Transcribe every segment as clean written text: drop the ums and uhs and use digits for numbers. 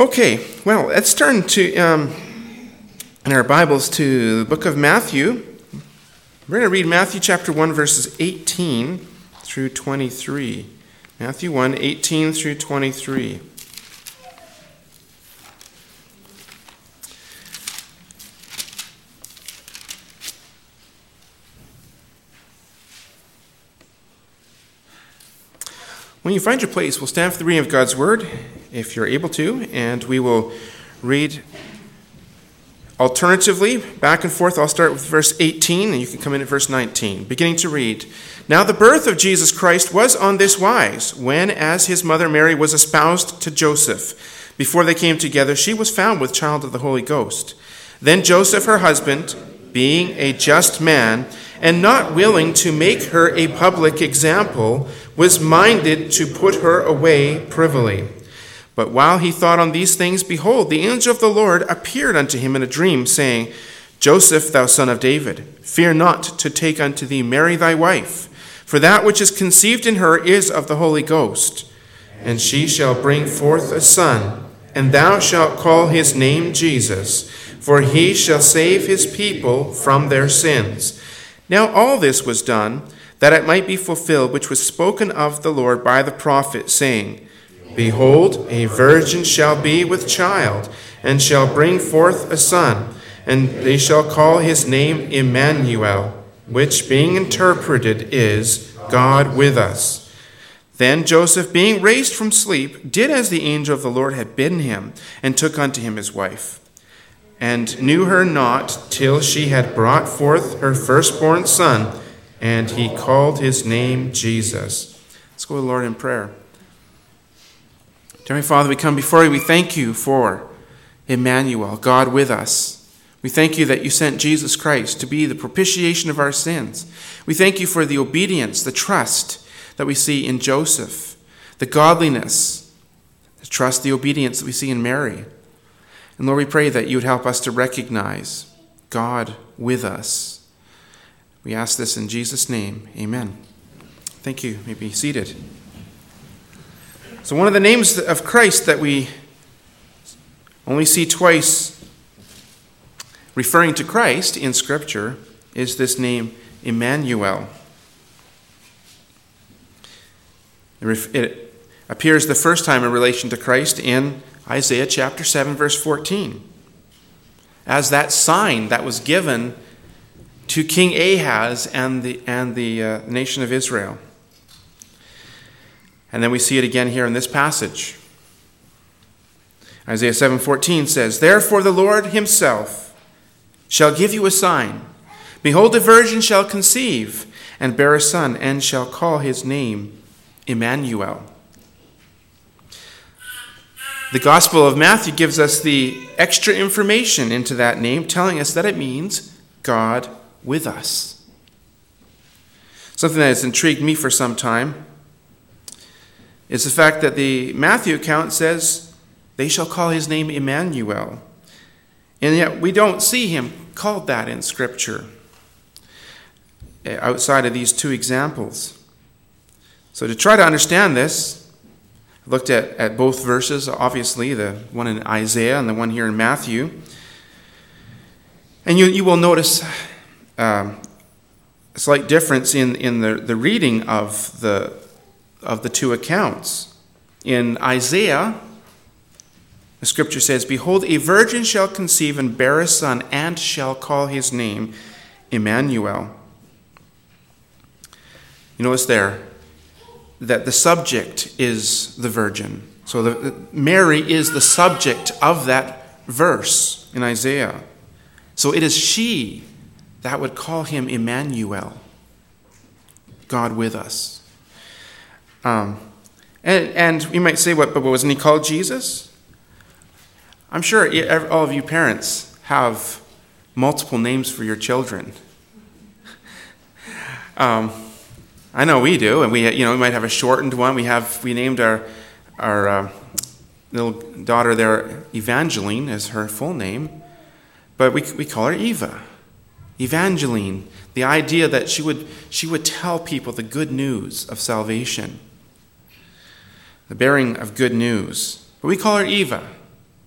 Okay, well, let's turn to in our Bibles to the book of Matthew. We're going to read Matthew chapter 1, verses 18 through 23. Matthew 1, 18 through 23. When you find your place, we'll stand for the reading of God's Word, if you're able to, and we will read alternatively, back and forth. I'll start with verse 18, and you can come in at verse 19. Beginning to read. Now the birth of Jesus Christ was on this wise, when, as his mother Mary was espoused to Joseph, before they came together, she was found with child of the Holy Ghost. Then Joseph, her husband, being a just man, and not willing to make her a public example, was minded to put her away privily. But while he thought on these things, behold, the angel of the Lord appeared unto him in a dream, saying, Joseph, thou son of David, fear not to take unto thee Mary thy wife, for that which is conceived in her is of the Holy Ghost. And she shall bring forth a son, and thou shalt call his name Jesus, for he shall save his people from their sins. Now all this was done, that it might be fulfilled, which was spoken of the Lord by the prophet, saying, Behold, a virgin shall be with child, and shall bring forth a son, and they shall call his name Emmanuel, which being interpreted is, God with us. Then Joseph, being raised from sleep, did as the angel of the Lord had bidden him, and took unto him his wife, and knew her not till she had brought forth her firstborn son, and he called his name Jesus. Let's go to the Lord in prayer. Dear Father, we come before you. We thank you for Emmanuel, God with us. We thank you that you sent Jesus Christ to be the propitiation of our sins. We thank you for the obedience, the trust that we see in Joseph, the godliness, the trust, the obedience that we see in Mary. And Lord, we pray that you would help us to recognize God with us. We ask this in Jesus' name. Amen. Thank you. You may be seated. So one of the names of Christ that we only see twice referring to Christ in Scripture is this name Emmanuel. It appears the first time in relation to Christ in Isaiah chapter 7, verse 14, as that sign that was given to King Ahaz and the nation of Israel. And then we see it again here in this passage. Isaiah 7:14 says, Therefore the Lord himself shall give you a sign. Behold, a virgin shall conceive and bear a son, and shall call his name Emmanuel. The Gospel of Matthew gives us the extra information into that name, telling us that it means God with us. Something that has intrigued me for some time is the fact that the Matthew account says, they shall call his name Emmanuel. And yet we don't see him called that in Scripture outside of these two examples. So to try to understand this, I looked at both verses, obviously, the one in Isaiah and the one here in Matthew. And you will notice a slight difference in the reading of the two accounts. In Isaiah, the Scripture says, Behold, a virgin shall conceive and bear a son, and shall call his name Emmanuel. You notice there that the subject is the virgin. So Mary is the subject of that verse in Isaiah. So it is she that would call him Emmanuel, God with us. And you might say, but wasn't he called Jesus? I'm sure all of you parents have multiple names for your children. I know we do, and we might have a shortened one. We named our little daughter there Evangeline as her full name, but we call her Eva. Evangeline, the idea that she would tell people the good news of salvation, the bearing of good news. But we call her Eva.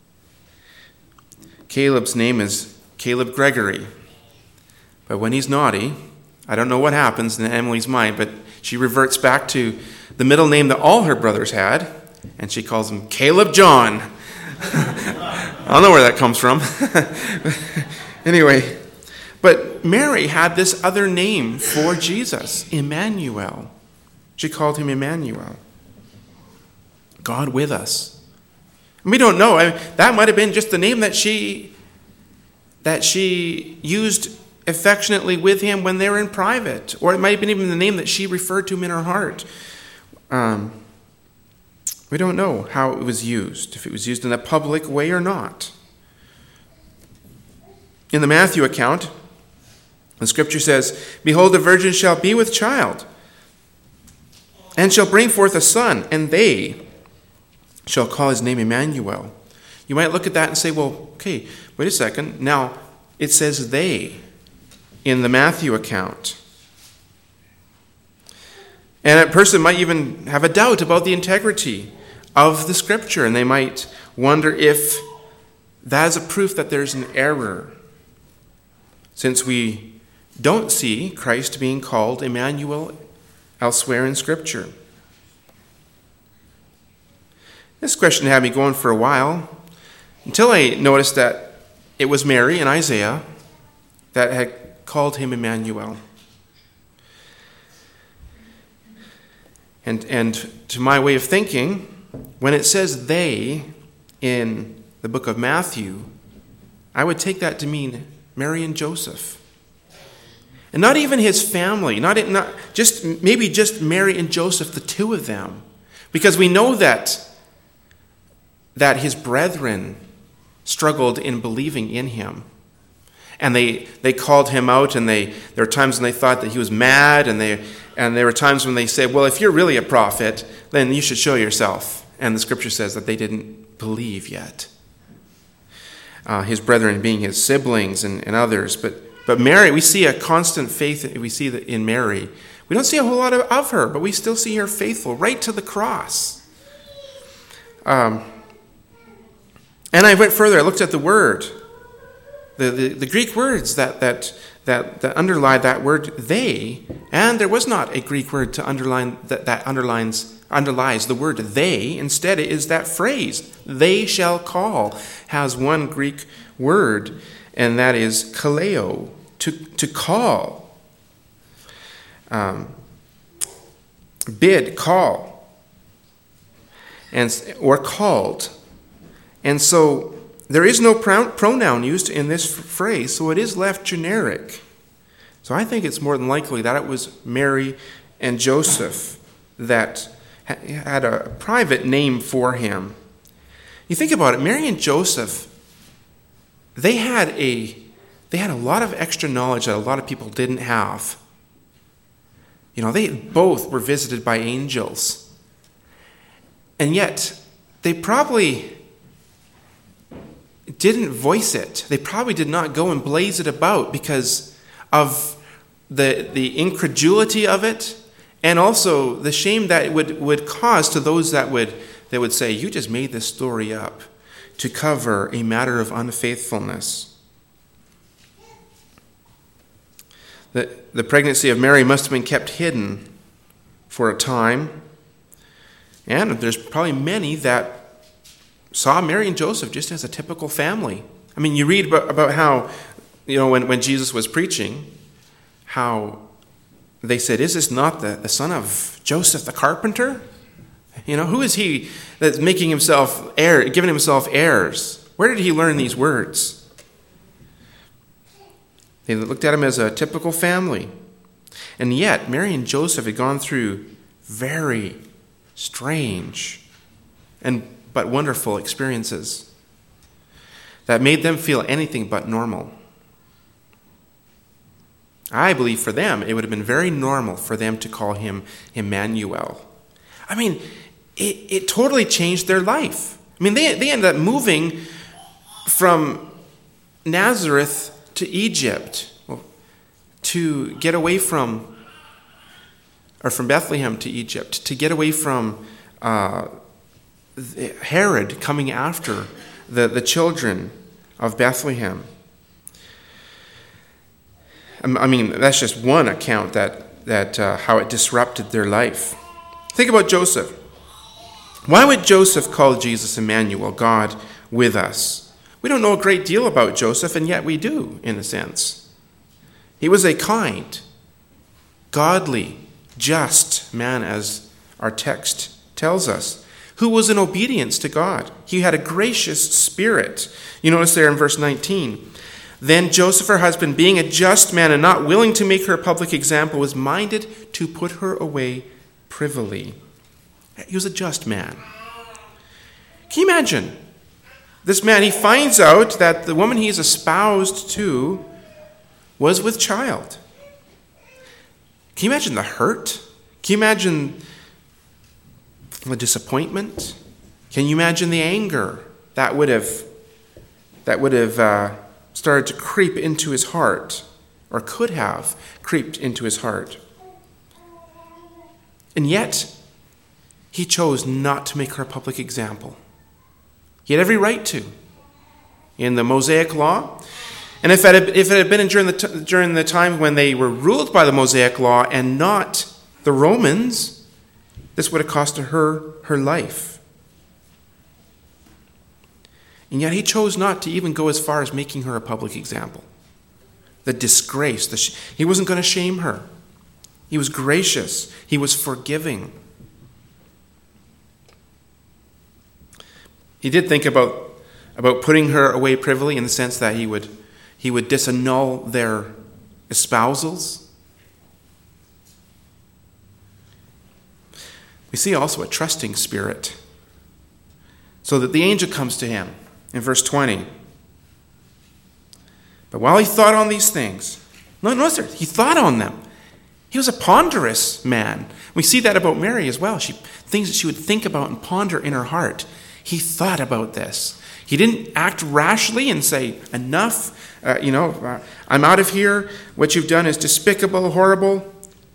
Caleb's name is Caleb Gregory. But when he's naughty, I don't know what happens in Emily's mind, but she reverts back to the middle name that all her brothers had, and she calls him Caleb John. I don't know where that comes from. Anyway, but Mary had this other name for Jesus, Emmanuel. She called him Emmanuel, God with us. And we don't know. That might have been just the name that she used affectionately with him when they were in private. Or it might have been even the name that she referred to him in her heart. We don't know how it was used, if it was used in a public way or not. In the Matthew account, the scripture says, "Behold, the virgin shall be with child, and shall bring forth a son, and they shall call his name Emmanuel." You might look at that and say, well, okay, wait a second. Now, it says they in the Matthew account. And a person might even have a doubt about the integrity of the scripture, and they might wonder if that is a proof that there's an error, since we don't see Christ being called Emmanuel elsewhere in scripture. This question had me going for a while, until I noticed that it was Mary and Isaiah that had called him Emmanuel. And to my way of thinking, when it says they in the book of Matthew, I would take that to mean Mary and Joseph. And not even his family, maybe just Mary and Joseph, the two of them. Because we know that his brethren struggled in believing in him. And they called him out, and there were times when they thought that he was mad, and there were times when they said, well, if you're really a prophet, then you should show yourself. And the scripture says that they didn't believe yet. His brethren being his siblings and others. But Mary, we see a constant faith. We see that in Mary. We don't see a whole lot of her, but we still see her faithful right to the cross. And I went further. I looked at the word, the Greek words that underlie that word "they," and there was not a Greek word to underline that underlies the word "they." Instead, it is that phrase "they shall call" has one Greek word, and that is kaleo, to call, bid, call, or called. And so there is no pronoun used in this phrase, so it is left generic. So I think it's more than likely that it was Mary and Joseph that had a private name for him. You think about it, Mary and Joseph, they had a lot of extra knowledge that a lot of people didn't have. You know, they both were visited by angels. And yet, they probably didn't voice it. They probably did not go and blaze it about because of the incredulity of it, and also the shame that it would cause to those that would say, you just made this story up to cover a matter of unfaithfulness. The pregnancy of Mary must have been kept hidden for a time, and there's probably many that saw Mary and Joseph just as a typical family. I mean, you read about how, when Jesus was preaching, how they said, is this not the son of Joseph the carpenter? Who is he that's making himself giving himself heirs? Where did he learn these words? They looked at him as a typical family. And yet, Mary and Joseph had gone through very strange but wonderful experiences that made them feel anything but normal. I believe for them, it would have been very normal for them to call him Emmanuel. I mean, it totally changed their life. I mean, they ended up moving from Nazareth to Egypt to get away from Bethlehem to Egypt, to get away from Herod coming after the children of Bethlehem. I mean, that's just one account that how it disrupted their life. Think about Joseph. Why would Joseph call Jesus Emmanuel, God with us? We don't know a great deal about Joseph, and yet we do, in a sense. He was a kind, godly, just man, as our text tells us, who was in obedience to God. He had a gracious spirit. You notice there in verse 19, then Joseph, her husband, being a just man and not willing to make her a public example, was minded to put her away privily. He was a just man. Can you imagine? This man, he finds out that the woman he is espoused to was with child. Can you imagine the hurt? Can you imagine the disappointment? Can you imagine the anger that would have started to creep into his heart, or could have creeped into his heart? And yet, he chose not to make her a public example. He had every right to. In the Mosaic Law, and if it had been during the time when they were ruled by the Mosaic Law and not the Romans, this would have cost her life. And yet he chose not to even go as far as making her a public example. The disgrace, he wasn't going to shame her. He was gracious. He was forgiving. He did think about putting her away privily in the sense that he would disannul their espousals. We see also a trusting spirit, so that the angel comes to him in verse 20. But while he thought on these things, notice there, he thought on them. He was a ponderous man. We see that about Mary as well. Things that she would think about and ponder in her heart. He thought about this. He didn't act rashly and say, enough, I'm out of here. What you've done is despicable, horrible.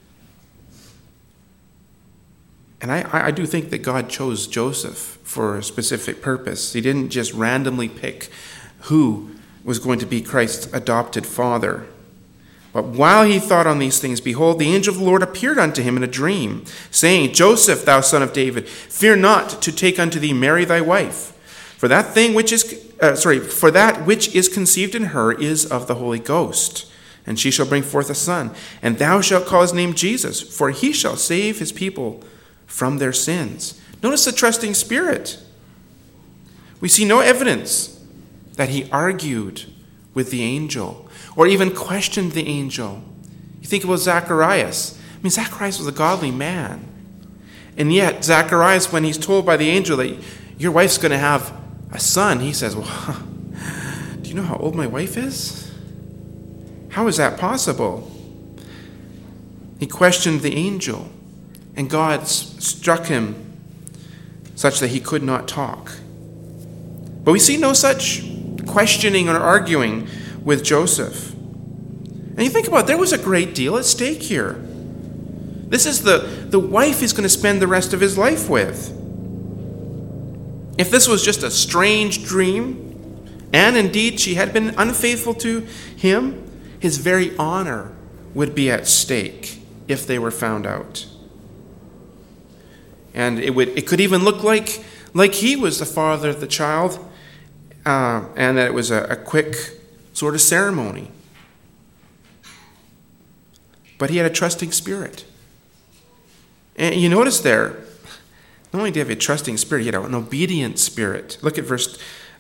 And I do think that God chose Joseph for a specific purpose. He didn't just randomly pick who was going to be Christ's adopted father. But while he thought on these things, behold, the angel of the Lord appeared unto him in a dream, saying, Joseph, thou son of David, fear not to take unto thee Mary thy wife, for that which is conceived in her is of the Holy Ghost. And she shall bring forth a son, and thou shalt call his name Jesus, for he shall save his people from their sins. Notice the trusting spirit. We see no evidence that he argued with the angel or even questioned the angel. You think about Zacharias. I mean, Zacharias was a godly man. And yet, Zacharias, when he's told by the angel that your wife's going to have a son, he says, well, do you know how old my wife is? How is that possible? He questioned the angel, and God struck him such that he could not talk. But we see no such questioning or arguing with Joseph. And you think about it, there was a great deal at stake here. This is the wife he's going to spend the rest of his life with. If this was just a strange dream, and indeed she had been unfaithful to him, his very honor would be at stake if they were found out. And it could even look like he was the father of the child, and that it was a quick sort of ceremony. But he had a trusting spirit. And you notice there, not only did he have a trusting spirit, he had an obedient spirit. Look at verse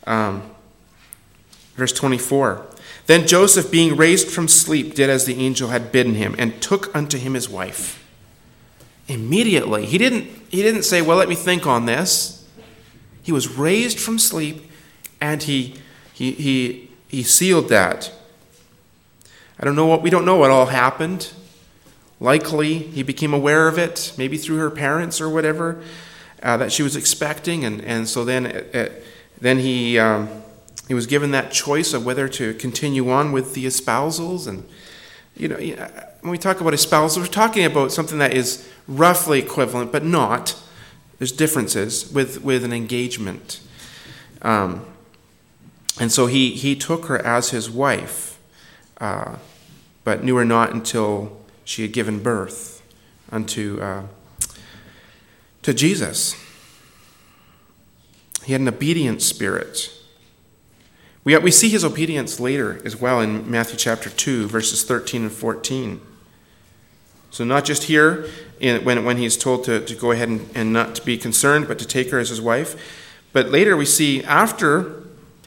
24. Then Joseph, being raised from sleep, did as the angel had bidden him, and took unto him his wife. Immediately. He didn't say, well, let me think on this. He was raised from sleep, and he sealed that. We don't know what all happened. Likely, he became aware of it, maybe through her parents or whatever, that she was expecting, and so then he was given that choice of whether to continue on with the espousals. And when we talk about espousals, we're talking about something that is roughly equivalent, but not. There's differences with an engagement. And so he took her as his wife, but knew her not until she had given birth to Jesus. He had an obedient spirit. We see his obedience later as well in Matthew chapter 2, verses 13 and 14. So not just here when he's told to go ahead and not to be concerned, but to take her as his wife. But later we see after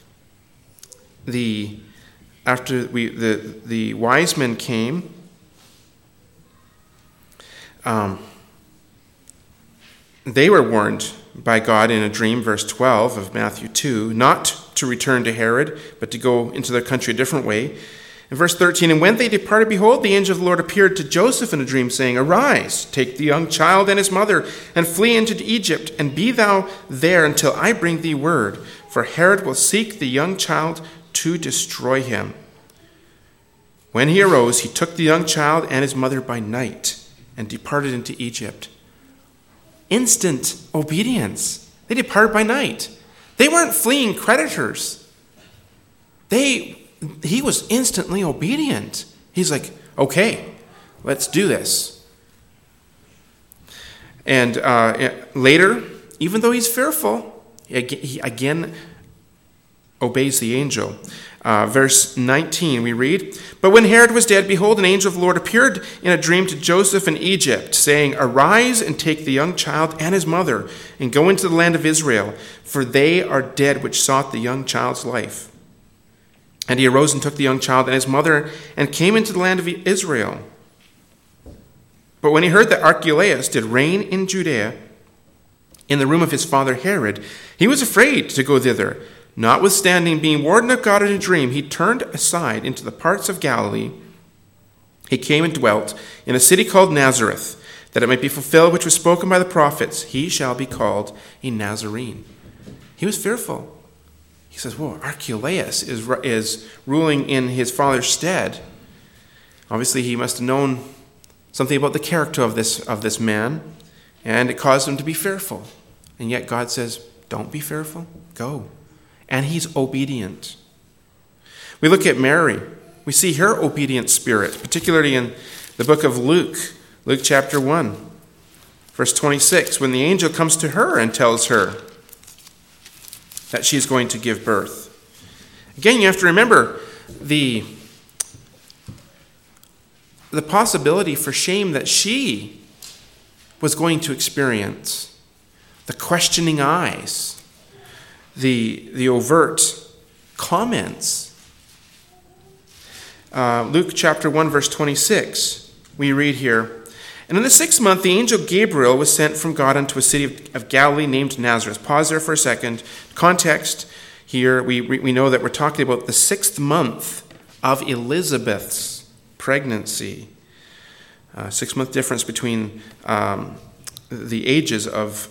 the wise men came, they were warned by God in a dream, verse 12 of Matthew 2, not to return to Herod, but to go into their country a different way. In verse 13, and when they departed, behold, the angel of the Lord appeared to Joseph in a dream, saying, Arise, take the young child and his mother, and flee into Egypt, and be thou there until I bring thee word. For Herod will seek the young child to destroy him. When he arose, he took the young child and his mother by night, and departed into Egypt. Instant obedience. They departed by night. They weren't fleeing creditors. He was instantly obedient. He's like, okay, let's do this. And later, even though he's fearful, he again obeys the angel. Verse 19, we read, But when Herod was dead, behold, an angel of the Lord appeared in a dream to Joseph in Egypt, saying, Arise and take the young child and his mother, and go into the land of Israel, for they are dead which sought the young child's life. And he arose and took the young child and his mother, and came into the land of Israel. But when he heard that Archelaus did reign in Judea, in the room of his father Herod, he was afraid to go thither. Notwithstanding, being warned of God in a dream, he turned aside into the parts of Galilee. He came and dwelt in a city called Nazareth, that it might be fulfilled which was spoken by the prophets, He shall be called a Nazarene. He was fearful. He says, whoa, Archelaus is ruling in his father's stead. Obviously, he must have known something about the character of this man, and it caused him to be fearful. And yet God says, don't be fearful, go. And he's obedient. We look at Mary. We see her obedient spirit, particularly in the book of Luke chapter 1, verse 26, when the angel comes to her and tells her that she's going to give birth. Again, you have to remember the possibility for shame that she was going to experience, the questioning eyes, the overt comments. Luke chapter 1, verse 26, we read here, And in the 6th month, the angel Gabriel was sent from God unto a city of Galilee named Nazareth. Pause there for a second. Context here, we know that we're talking about the 6th month of Elizabeth's pregnancy. 6-month difference between the ages of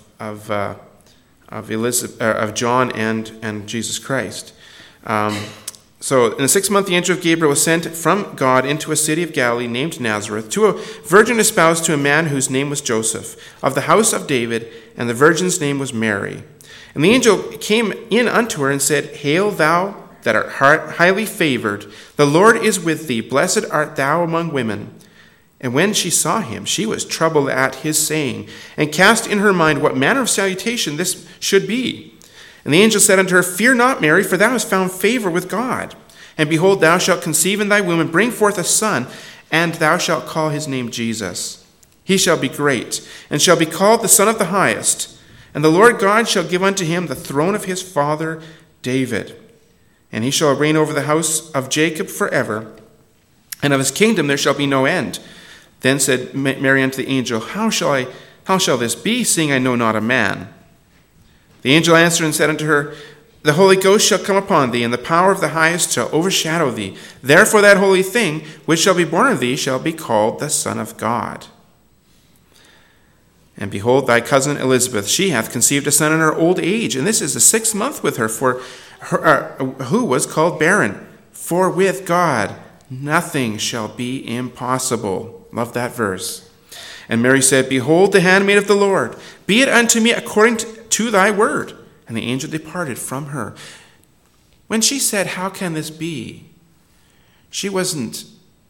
John and Jesus Christ. So in the 6th month, the angel of Gabriel was sent from God into a city of Galilee named Nazareth, to a virgin espoused to a man whose name was Joseph, of the house of David, and the virgin's name was Mary. And the angel came in unto her and said, Hail thou that art highly favored, the Lord is with thee, blessed art thou among women. And when she saw him, she was troubled at his saying, and cast in her mind what manner of salutation this should be. And the angel said unto her, Fear not, Mary, for thou hast found favor with God. And behold, thou shalt conceive in thy womb, and bring forth a son, and thou shalt call his name Jesus. He shall be great, and shall be called the Son of the Highest. And the Lord God shall give unto him the throne of his father David. And he shall reign over the house of Jacob forever, and of his kingdom there shall be no end. Then said Mary unto the angel, How shall this be, seeing I know not a man? The angel answered and said unto her, The Holy Ghost shall come upon thee, and the power of the Highest shall overshadow thee. Therefore that holy thing which shall be born of thee shall be called the Son of God. And behold, thy cousin Elizabeth, she hath conceived a son in her old age, and this is the 6th month with her, for her who was called barren. For with God nothing shall be impossible. Love that verse. And Mary said, Behold the handmaid of the Lord, be it unto me according to thy word. And the angel departed from her. When she said, "How can this be?" she wasn't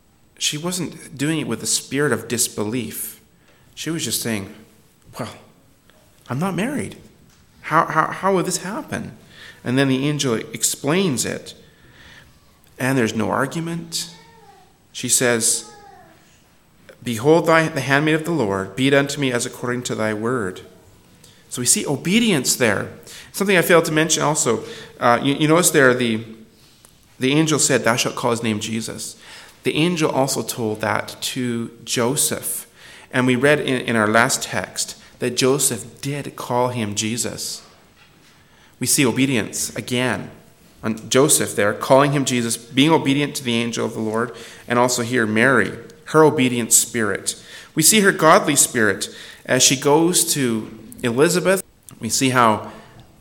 doing it with a spirit of disbelief. She was just saying, "Well, I'm not married. How will this happen?" And then the angel explains it. And there's no argument. She says, "Behold, the handmaid of the Lord, be it unto me as according to thy word." So we see obedience there. Something I failed to mention also. You notice there the angel said, "Thou shalt call his name Jesus." The angel also told that to Joseph. And we read in our last text that Joseph did call him Jesus. We see obedience again on Joseph there, calling him Jesus, being obedient to the angel of the Lord, and also here Mary, her obedient spirit. We see her godly spirit as she goes to Elizabeth. We see how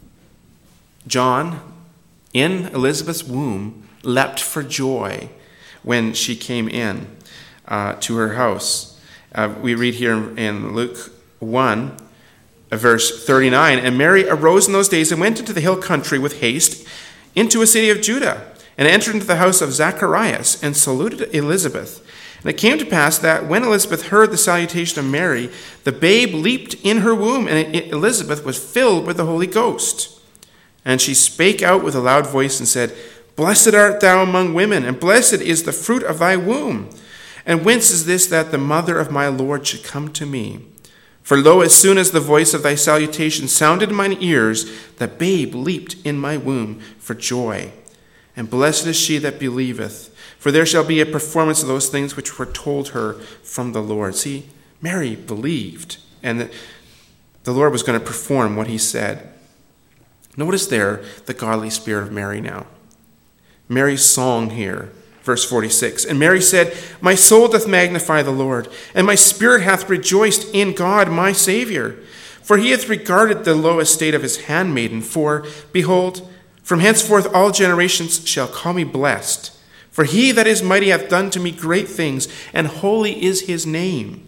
John, in Elizabeth's womb, leapt for joy when she came in to her house. We read here in Luke 1, verse 39, "And Mary arose in those days and went into the hill country with haste into a city of Judah, and entered into the house of Zacharias, and saluted Elizabeth. And it came to pass that when Elizabeth heard the salutation of Mary, the babe leaped in her womb, and Elizabeth was filled with the Holy Ghost. And she spake out with a loud voice and said, Blessed art thou among women, and blessed is the fruit of thy womb. And whence is this that the mother of my Lord should come to me? For lo, as soon as the voice of thy salutation sounded in mine ears, the babe leaped in my womb for joy. And blessed is she that believeth, for there shall be a performance of those things which were told her from the Lord." See, Mary believed, and the Lord was going to perform what he said. Notice there the godly spirit of Mary now. Mary's song here, verse 46. "And Mary said, My soul doth magnify the Lord, and my spirit hath rejoiced in God my Saviour. For he hath regarded the low estate of his handmaiden. For, behold, from henceforth all generations shall call me blessed. For he that is mighty hath done to me great things, and holy is his name.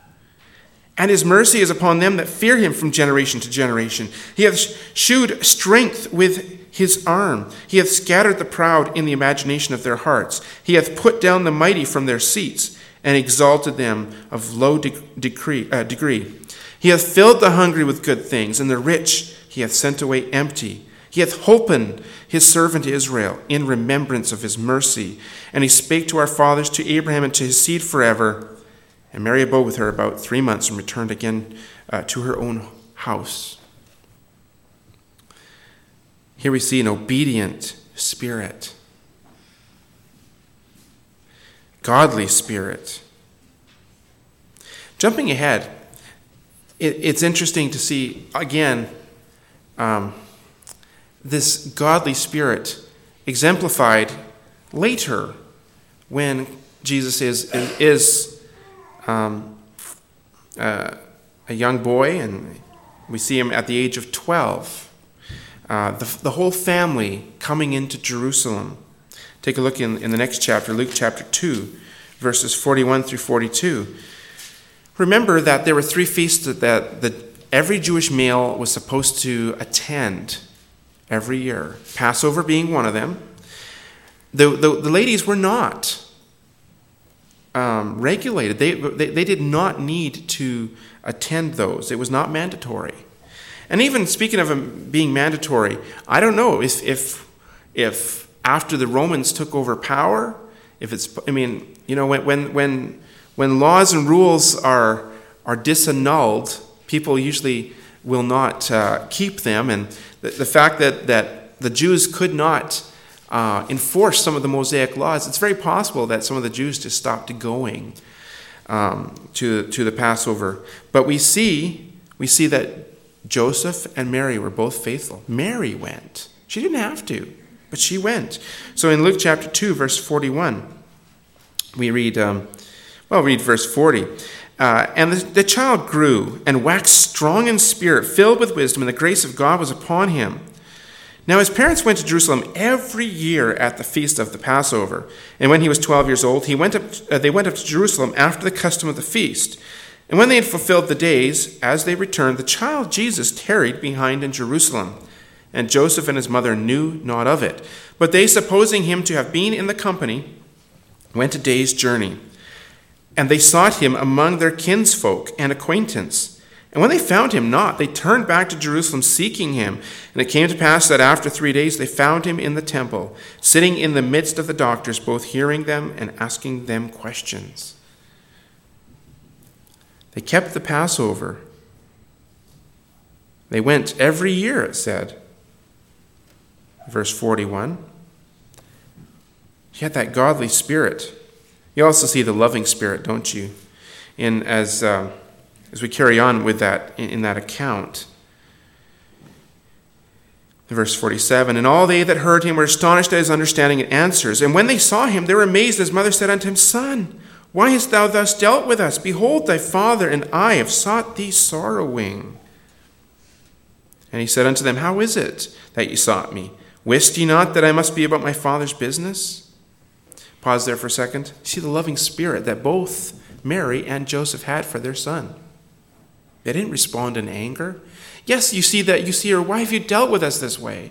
And his mercy is upon them that fear him from generation to generation. He hath shewed strength with his arm. He hath scattered the proud in the imagination of their hearts. He hath put down the mighty from their seats, and exalted them of low degree. He hath filled the hungry with good things, and the rich he hath sent away empty. He hath holpen his servant Israel in remembrance of his mercy. And he spake to our fathers, to Abraham, and to his seed forever. And Mary abode with her about 3 months, and returned again to her own house." Here we see an obedient spirit. Godly spirit. Jumping ahead, it's interesting to see, again, this godly spirit exemplified later when Jesus is a young boy, and we see him at the age of 12. The whole family coming into Jerusalem. Take a look in the next chapter, Luke chapter 2, verses 41 through 42. Remember that there were 3 feasts that every Jewish male was supposed to attend every year, Passover being one of them. The ladies were not regulated. They did not need to attend those. It was not mandatory. And even speaking of them being mandatory, I don't know if after the Romans took over power, when laws and rules are disannulled, people usually will not keep them. And the fact that the Jews could not enforce some of the Mosaic laws, it's very possible that some of the Jews just stopped going to the Passover. But we see that Joseph and Mary were both faithful. Mary went. She didn't have to, but she went. So in Luke chapter 2, verse 41, we read, read verse 40. "And the child grew and waxed strong in spirit, filled with wisdom, and the grace of God was upon him. Now his parents went to Jerusalem every year at the feast of the Passover. And when he was 12 years old, they went up to Jerusalem after the custom of the feast. And when they had fulfilled the days, as they returned, the child Jesus tarried behind in Jerusalem. and Joseph and his mother knew not of it. But they, supposing him to have been in the company, went a day's journey. And they sought him among their kinsfolk and acquaintance. And when they found him not, they turned back to Jerusalem seeking him. And it came to pass that after 3 days they found him in the temple, sitting in the midst of the doctors, both hearing them and asking them questions. They kept the Passover. They went every year, it said. Verse 41. He had that godly spirit. You also see the loving spirit, don't you? As we carry on with that in that account. Verse 47, and all they that heard him were astonished at his understanding and answers. And when they saw him, they were amazed. His mother said unto him, Son, why hast thou thus dealt with us? Behold, thy father and I have sought thee sorrowing. And he said unto them, How is it that ye sought me? Wist ye not that I must be about my father's business? Pause there for a second. See the loving spirit that both Mary and Joseph had for their son. They didn't respond in anger. Yes, you see her, why have you dealt with us this way?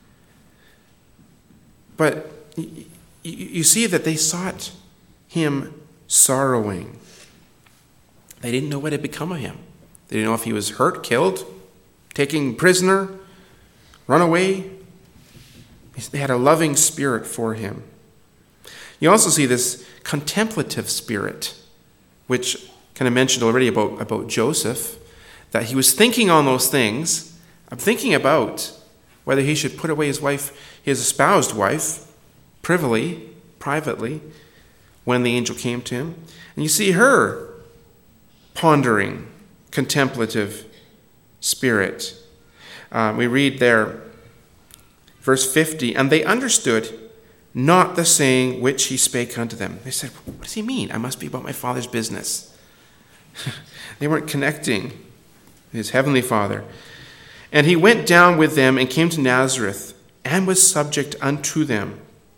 But you see that they sought him sorrowing. They didn't know what had become of him. They didn't know if he was hurt, killed, taken prisoner, run away. They had a loving spirit for him. You also see this contemplative spirit, which kind of mentioned already about Joseph, that he was thinking on those things. I'm thinking about whether he should put away his wife, his espoused wife, privately, when the angel came to him. And you see her pondering, contemplative spirit. We read there, verse 50, and they understood not the saying which he spake unto them. They said, what does he mean? I must be about my father's business. They weren't connecting his heavenly Father. And he went down with them and came to Nazareth and was subject unto them,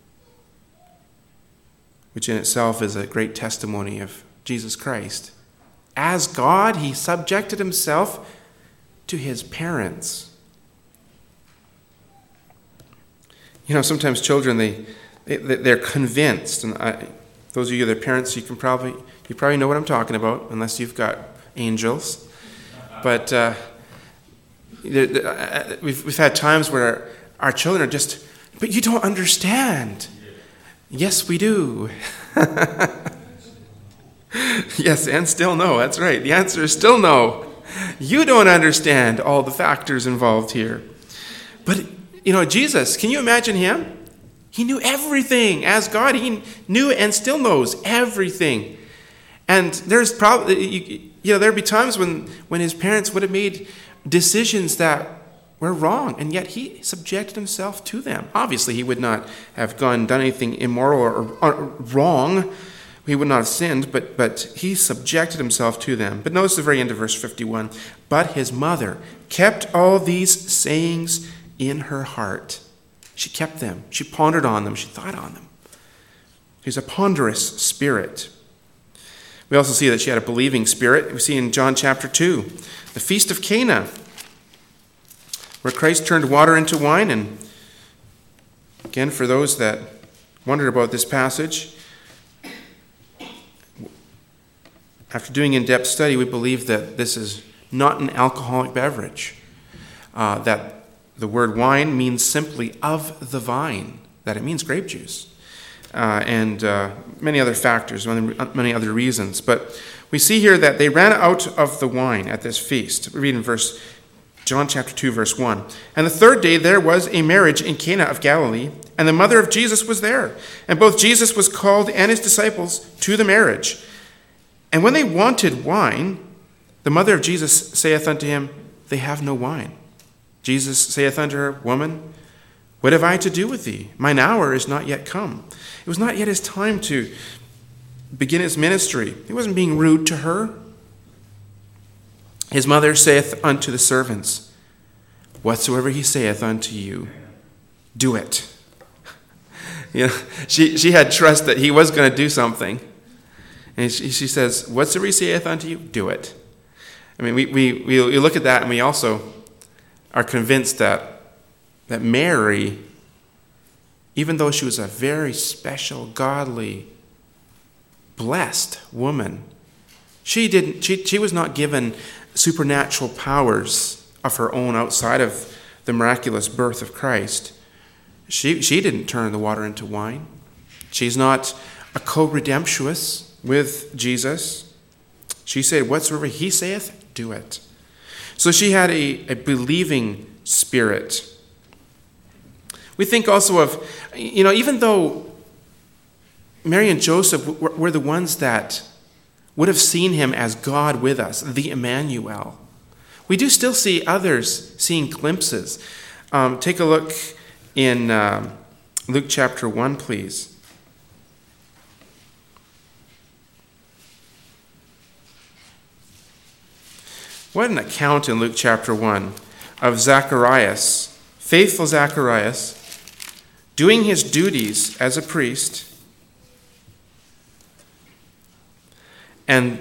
which in itself is a great testimony of Jesus Christ. As God, he subjected himself to his parents. You know, sometimes children, they're convinced, and those of you that are parents, you probably know what I'm talking about, unless you've got angels. But we've had times where our children are just, but you don't understand. Yes, we do. Yes, and still no. That's right. The answer is still no. You don't understand all the factors involved here. But, Jesus, can you imagine him? He knew everything. As God, he knew and still knows everything. And there's probably, there'd be times when his parents would have made decisions that were wrong, and yet he subjected himself to them. Obviously, he would not have done anything immoral or wrong. He would not have sinned, but he subjected himself to them. But notice the very end of verse 51. But his mother kept all these sayings in her heart. She kept them. She pondered on them. She thought on them. She's a ponderous spirit. We also see that she had a believing spirit. We see in John chapter 2, the Feast of Cana, where Christ turned water into wine. And again, for those that wondered about this passage, after doing in-depth study, we believe that this is not an alcoholic beverage, that the word wine means simply of the vine, that it means grape juice, and many other factors, many other reasons. But we see here that they ran out of the wine at this feast. We read in John chapter 2, verse 1. And the third day there was a marriage in Cana of Galilee, and the mother of Jesus was there. And both Jesus was called and his disciples to the marriage. And when they wanted wine, the mother of Jesus saith unto him, They have no wine. Jesus saith unto her, Woman, what have I to do with thee? Mine hour is not yet come. It was not yet his time to begin his ministry. He wasn't being rude to her. His mother saith unto the servants, Whatsoever he saith unto you, do it. She had trust that he was going to do something. And she says, Whatsoever he saith unto you, do it. I mean, we look at that and we also are convinced that that Mary, even though she was a very special, godly, blessed woman, she was not given supernatural powers of her own outside of the miraculous birth of Christ. She didn't turn the water into wine. She's not a co-redemptuous with Jesus. She said, whatsoever he saith, do it. So she had a believing spirit. We think also of, even though Mary and Joseph were the ones that would have seen him as God with us, the Emmanuel, we do still see others seeing glimpses. Take a look in Luke chapter 1, please. What an account in Luke chapter 1 of Zacharias, faithful Zacharias, doing his duties as a priest, and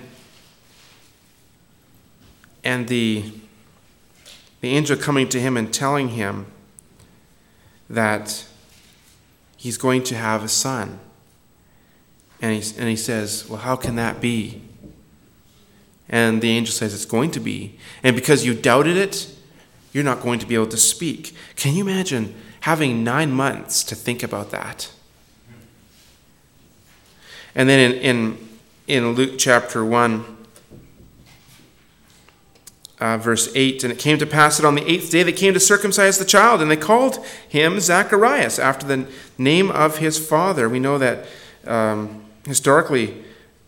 the angel coming to him and telling him that he's going to have a son. And he says, well, how can that be? And the angel says, it's going to be. And because you doubted it, you're not going to be able to speak. Can you imagine having 9 months to think about that? And then in Luke chapter 1, verse 8, and it came to pass that on the 8th day they came to circumcise the child, and they called him Zacharias, after the name of his father. We know that historically,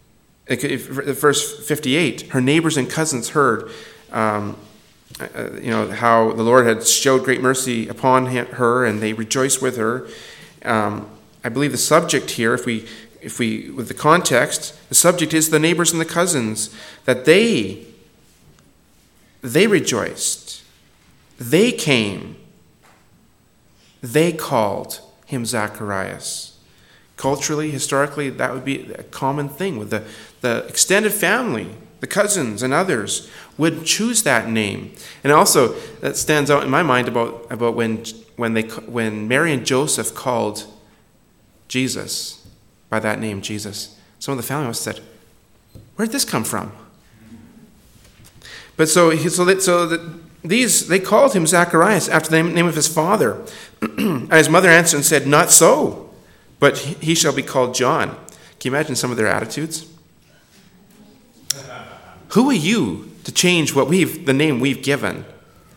verse 58, her neighbors and cousins heard how the Lord had showed great mercy upon her, and they rejoiced with her. I believe the subject here, if we with the context, the subject is the neighbors and the cousins, that they rejoiced, they came, they called him Zacharias. Culturally, historically, that would be a common thing with the extended family, the cousins and others would choose that name. And also, that stands out in my mind about when Mary and Joseph called Jesus by that name, Jesus. Some of the family must have said, where did this come from? But they called him Zacharias after the name of his father. And his mother answered and said, not so, but he shall be called John. Can you imagine some of their attitudes? Who are you to change the name we've given?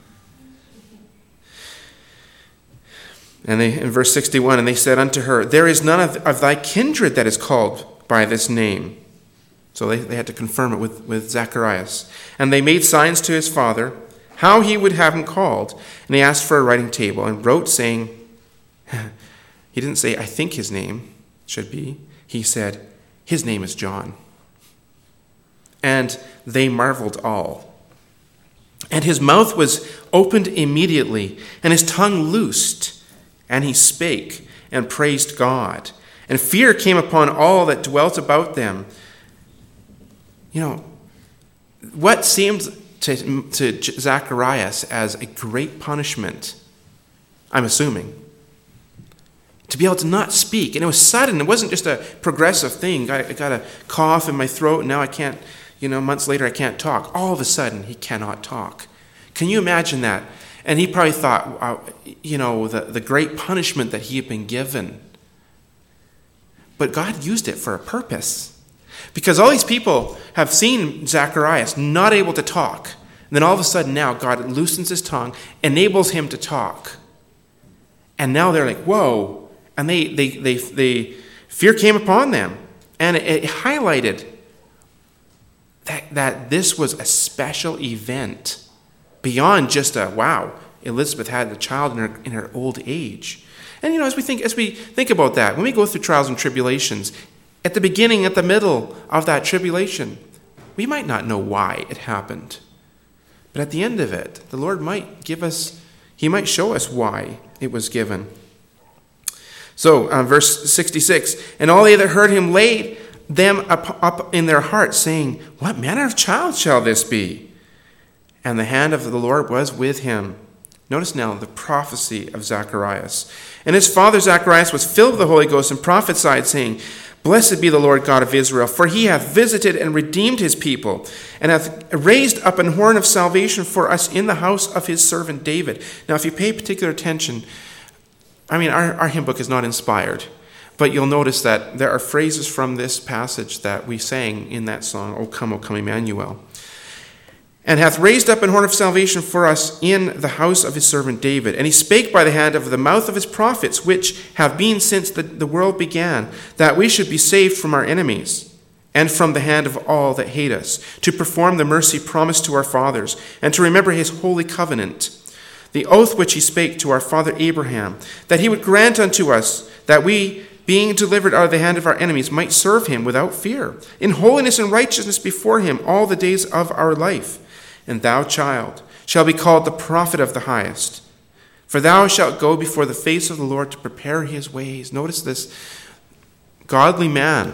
And in verse 61, and they said unto her, there is none of thy kindred that is called by this name. So they had to confirm it with Zacharias. And they made signs to his father, how he would have him called. And he asked for a writing table and wrote, saying, he didn't say, I think his name should be. He said, his name is John. And they marveled all. And his mouth was opened immediately, and his tongue loosed, and he spake and praised God. And fear came upon all that dwelt about them. What seemed to Zacharias as a great punishment, I'm assuming, to be able to not speak. And it was sudden. It wasn't just a progressive thing. I got a cough in my throat, and now I can't, months later I can't talk. All of a sudden, he cannot talk. Can you imagine that? And he probably thought, the great punishment that he had been given. But God used it for a purpose. Because all these people have seen Zacharias not able to talk. And then all of a sudden now, God loosens his tongue, enables him to talk. And now they're like, whoa. And they fear came upon them. And it highlighted that this was a special event. Beyond just wow, Elizabeth had the child in her old age. And as we think about that, when we go through trials and tribulations, at the beginning, at the middle of that tribulation, we might not know why it happened. But at the end of it, the Lord might he might show us why it was given. So, verse 66, and all they that heard him laid them up in their hearts, saying, what manner of child shall this be? And the hand of the Lord was with him, Notice now the prophecy of Zacharias. And his father Zacharias was filled with the Holy Ghost and prophesied, saying, Blessed be the Lord God of Israel, for he hath visited and redeemed his people, and hath raised up an horn of salvation for us in the house of his servant David. Now, if you pay particular attention, our hymn book is not inspired, but you'll notice that there are phrases from this passage that we sang in that song, O come, Emmanuel. And hath raised up an horn of salvation for us in the house of his servant David. And he spake by the hand of the mouth of his prophets, which have been since the world began, that we should be saved from our enemies, and from the hand of all that hate us, to perform the mercy promised to our fathers, and to remember his holy covenant, the oath which he spake to our father Abraham, that he would grant unto us that we, being delivered out of the hand of our enemies, might serve him without fear, in holiness and righteousness before him all the days of our life. And thou, child, shalt be called the prophet of the highest. For thou shalt go before the face of the Lord to prepare his ways. Notice this godly man.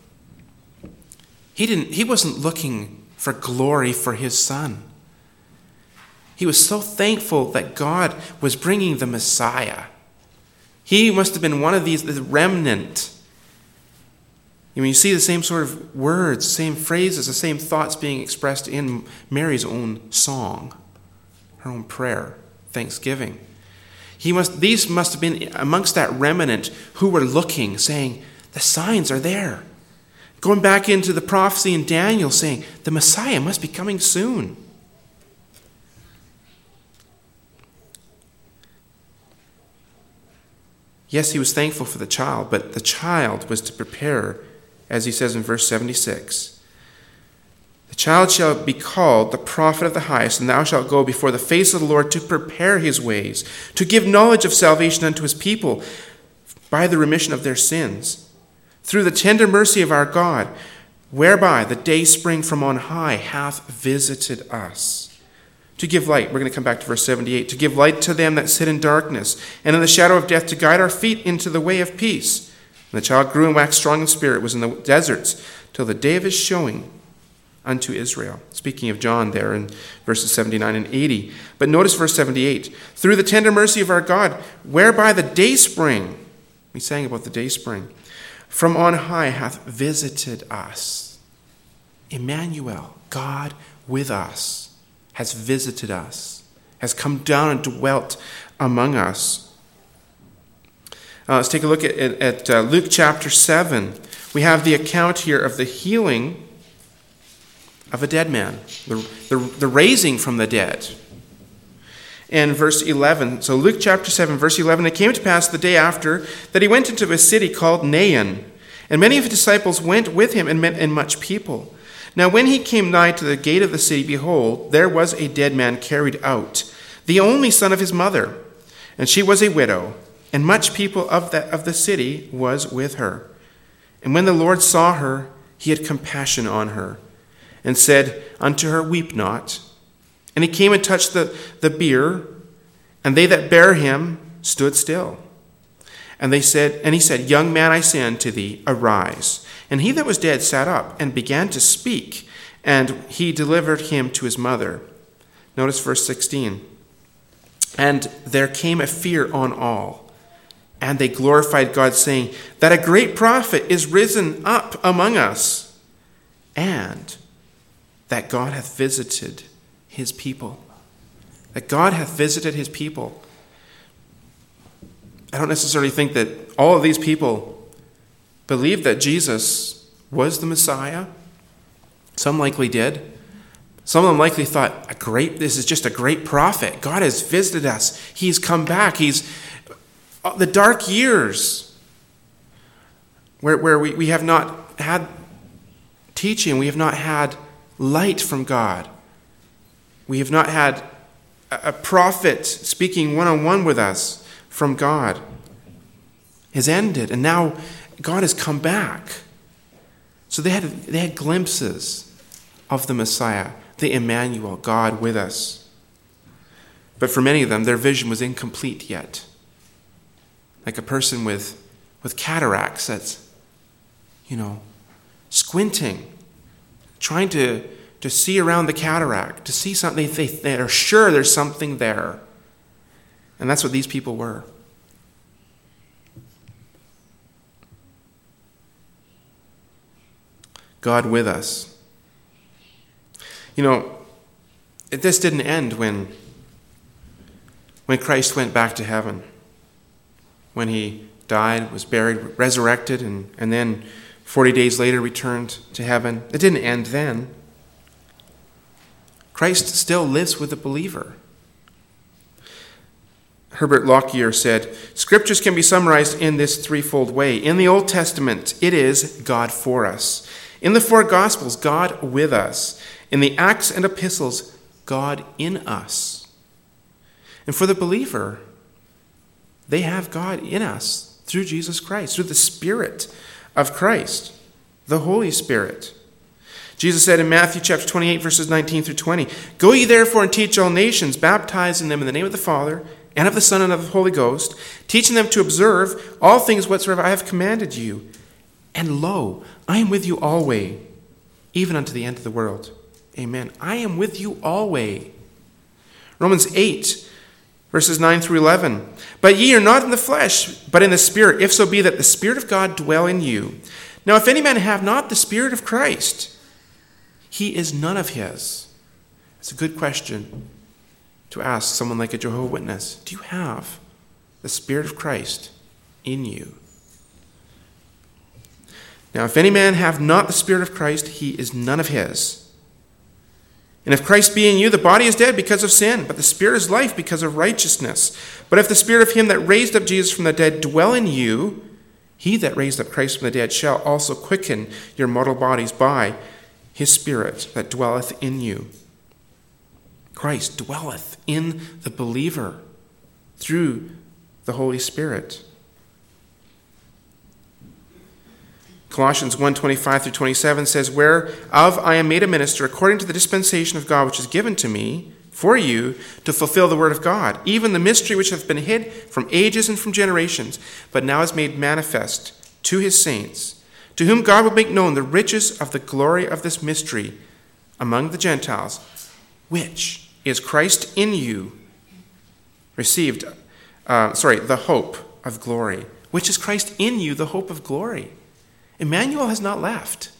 He wasn't looking for glory for his son. He was so thankful that God was bringing the Messiah. He must have been one of these, the remnant. You see the same sort of words, same phrases, the same thoughts being expressed in Mary's own song, her own prayer, thanksgiving. These must have been amongst that remnant who were looking, saying, the signs are there. Going back into the prophecy in Daniel, saying, the Messiah must be coming soon. Yes, he was thankful for the child, but the child was to prepare, as he says in verse 76, the child shall be called the prophet of the highest, and thou shalt go before the face of the Lord to prepare his ways, to give knowledge of salvation unto his people by the remission of their sins, through the tender mercy of our God, whereby the day spring from on high hath visited us. To give light, we're going to come back to verse 78, to give light to them that sit in darkness, and in the shadow of death, to guide our feet into the way of peace. And the child grew and waxed strong in spirit, was in the deserts, till the day of his showing unto Israel. Speaking of John there in verses 79 and 80. But notice verse 78. Through the tender mercy of our God, whereby the day spring, we sang about the day spring, from on high hath visited us. Emmanuel, God with us, has visited us, has come down and dwelt among us. Let's take a look at Luke chapter 7. We have the account here of the healing of a dead man, the raising from the dead. And verse 11, so Luke chapter 7, verse 11, it came to pass the day after that he went into a city called Nain, and many of his disciples went with him and much people. Now when he came nigh to the gate of the city, behold, there was a dead man carried out, the only son of his mother, and she was a widow. And much people of the city was with her. And when the Lord saw her, he had compassion on her, and said unto her, Weep not. And he came and touched the bier, and they that bare him stood still. And he said, Young man, I say unto thee, arise. And he that was dead sat up, and began to speak, and he delivered him to his mother. Notice verse 16. And there came a fear on all. And they glorified God, saying, that a great prophet is risen up among us, and that God hath visited his people. That God hath visited his people. I don't necessarily think that all of these people believed that Jesus was the Messiah. Some likely did. Some of them likely thought, this is just a great prophet. God has visited us. He's come back. The dark years where we have not had teaching, we have not had light from God. We have not had a prophet speaking one-on-one with us from God. Has ended, and now God has come back. So they had glimpses of the Messiah, the Emmanuel, God with us. But for many of them, their vision was incomplete yet. Like a person with cataracts that's, squinting, trying to see around the cataract, to see something. They are sure there's something there. And that's what these people were. God with us. You know, this didn't end when Christ went back to heaven. When he died, was buried, resurrected, and then 40 days later returned to heaven. It didn't end then. Christ still lives with the believer. Herbert Lockyer said, Scriptures can be summarized in this threefold way. In the Old Testament, it is God for us. In the four Gospels, God with us. In the Acts and Epistles, God in us. And for the believer, they have God in us through Jesus Christ, through the Spirit of Christ, the Holy Spirit. Jesus said in Matthew chapter 28, verses 19 through 20, Go ye therefore and teach all nations, baptizing them in the name of the Father, and of the Son, and of the Holy Ghost, teaching them to observe all things whatsoever I have commanded you. And lo, I am with you always, even unto the end of the world. Amen. I am with you always. Romans 8, verses 9 through 11. But ye are not in the flesh, but in the Spirit, if so be that the Spirit of God dwell in you. Now if any man have not the Spirit of Christ, he is none of his. It's a good question to ask someone like a Jehovah's Witness. Do you have the Spirit of Christ in you? Now, if any man have not the Spirit of Christ, he is none of his. And if Christ be in you, the body is dead because of sin, but the Spirit is life because of righteousness. But if the Spirit of him that raised up Jesus from the dead dwell in you, he that raised up Christ from the dead shall also quicken your mortal bodies by his Spirit that dwelleth in you. Christ dwelleth in the believer through the Holy Spirit. Colossians 1:25 through 27 says, Whereof I am made a minister according to the dispensation of God which is given to me for you to fulfill the word of God, even the mystery which hath been hid from ages and from generations, but now is made manifest to his saints, to whom God will make known the riches of the glory of this mystery among the Gentiles, which is Christ in you, the hope of glory. Which is Christ in you, the hope of glory. Emmanuel has not left.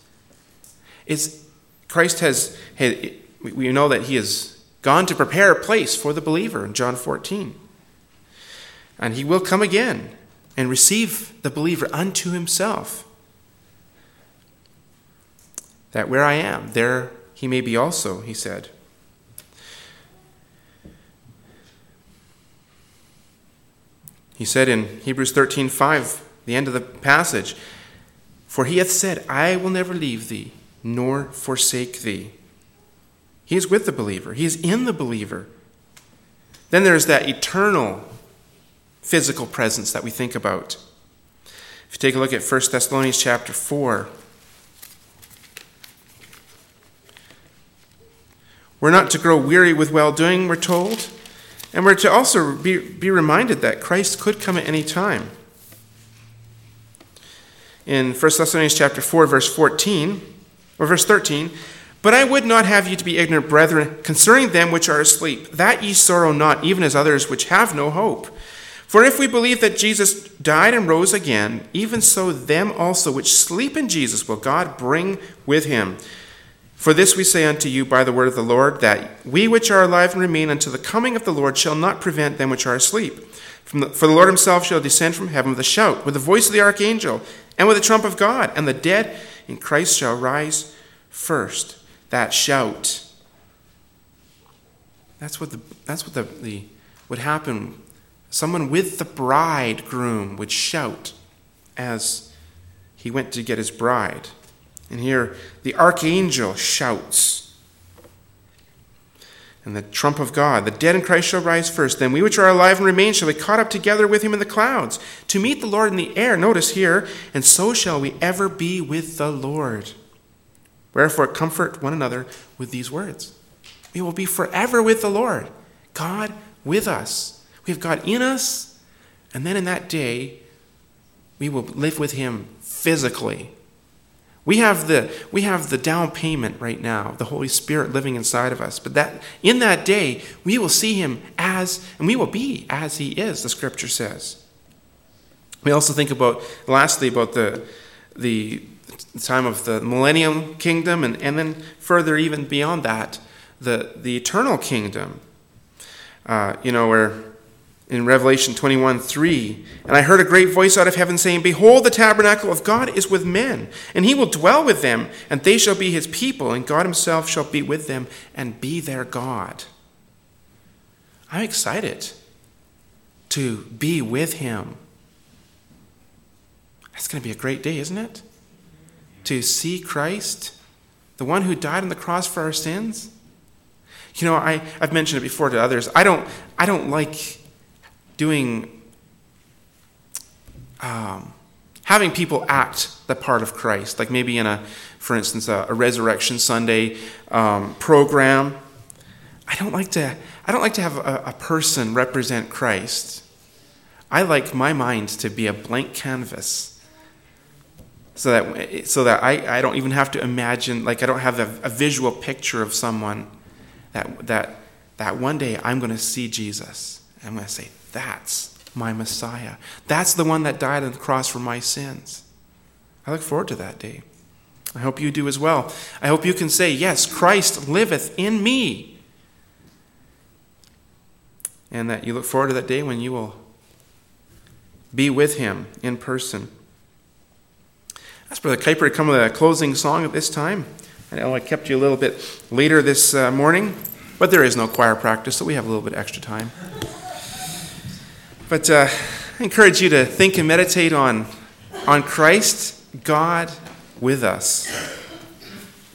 We know that he has gone to prepare a place for the believer in John 14. And he will come again and receive the believer unto himself. That where I am, there he may be also, he said. He said in Hebrews 13:5, the end of the passage, For he hath said, I will never leave thee, nor forsake thee. He is with the believer. He is in the believer. Then there's that eternal physical presence that we think about. If you take a look at 1 Thessalonians chapter 4, we're not to grow weary with well-doing, we're told. And we're to also be reminded that Christ could come at any time. In 1 Thessalonians chapter 4, verse 13, But I would not have you to be ignorant, brethren, concerning them which are asleep, that ye sorrow not, even as others which have no hope. For if we believe that Jesus died and rose again, even so them also which sleep in Jesus will God bring with him. For this we say unto you by the word of the Lord, that we which are alive and remain unto the coming of the Lord shall not prevent them which are asleep. For the Lord himself shall descend from heaven with a shout, with the voice of the archangel, and with the trump of God, and the dead in Christ shall rise first. That shout. That's what would happen. Someone with the bridegroom would shout as he went to get his bride. And here, the archangel shouts. And the trump of God, the dead in Christ shall rise first. Then we which are alive and remain shall be caught up together with him in the clouds, to meet the Lord in the air. Notice here, and so shall we ever be with the Lord. Wherefore comfort one another with these words. We will be forever with the Lord. God with us. We have God in us, and then in that day, we will live with him physically. We have the down payment right now, the Holy Spirit living inside of us. But that in that day, we will see him as, and we will be as he is, the scripture says. We also think about, lastly, about the time of the millennium kingdom, and then further even beyond that, the eternal kingdom. Where in Revelation 21:3, and I heard a great voice out of heaven saying, Behold, the tabernacle of God is with men, and he will dwell with them, and they shall be his people, and God himself shall be with them and be their God. I'm excited to be with him. That's going to be a great day, isn't it? To see Christ, the one who died on the cross for our sins. I've mentioned it before to others. I don't like doing, having people act the part of Christ, like maybe in for instance, a Resurrection Sunday program. I don't like to have a person represent Christ. I like my mind to be a blank canvas, so that I don't even have to imagine, like I don't have a visual picture of someone that one day I'm going to see Jesus. And I'm going to say, that's my Messiah. That's the one that died on the cross for my sins. I look forward to that day. I hope you do as well. I hope you can say, yes, Christ liveth in me. And that you look forward to that day when you will be with him in person. Ask Brother Kuiper to come with a closing song at this time. I know I kept you a little bit later this morning, but there is no choir practice, so we have a little bit extra time. But I encourage you to think and meditate on Christ, God with us.